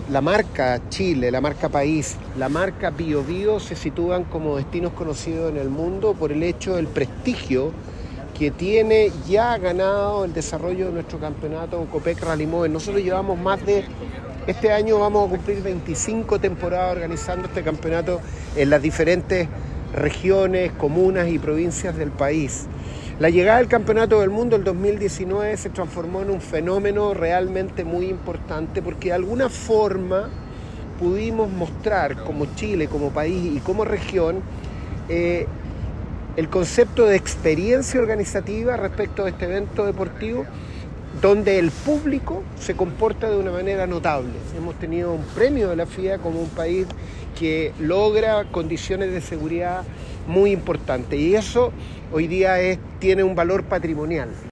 la marca Chile, la marca País, la marca Bio Bio se sitúan como destinos conocidos en el mundo por el hecho del prestigio que tiene ya ganado el desarrollo de nuestro campeonato Copec Rally Mover. Nosotros llevamos este año vamos a cumplir 25 temporadas organizando este campeonato en las diferentes regiones, comunas y provincias del país. La llegada del Campeonato del Mundo el 2019 se transformó en un fenómeno realmente muy importante porque de alguna forma pudimos mostrar como Chile, como país y como región el concepto de experiencia organizativa respecto a este evento deportivo donde el público se comporta de una manera notable. Hemos tenido un premio de la FIA como un país que logra condiciones de seguridad muy importantes y eso hoy día tiene un valor patrimonial.